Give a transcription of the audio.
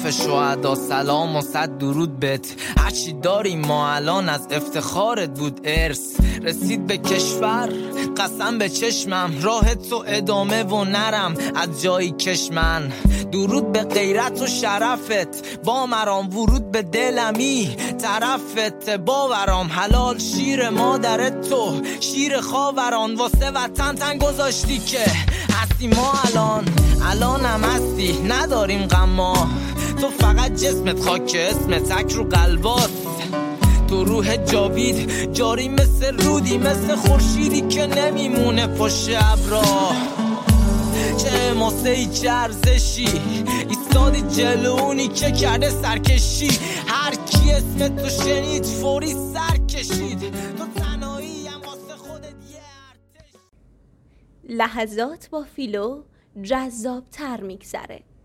کف شهدا سلام و صد درود بهت. هرچی داریم ما الان از افتخارت بود ارث. رسید به کشور قسم به چشمم، راه تو ادامه و نرم از جایی کشمن. درود به غیرت و شرفت، با مرام ورود به دلمی طرفت. باورام حلال شیر مادرت، تو شیر خاوران. واسه وطن تن گذاشتی که هستی ما الان هم هستی. نداریم غم ما، تو فقط جسمت خاک اسمت تک رو قلبات. تو روح جاوید جاری مثل رودی، مثل خورشیدی که نمیمونه پشت ابرا. چه ماسه‌ای چه ارزشی ایستادی جلونی که کرده سرکشی. هر کی اسم تو شنید فوری سر کشید. تو تنهایی هم واسه خودت یه ارتش. لحظات با فیلو جذاب تر میگذره.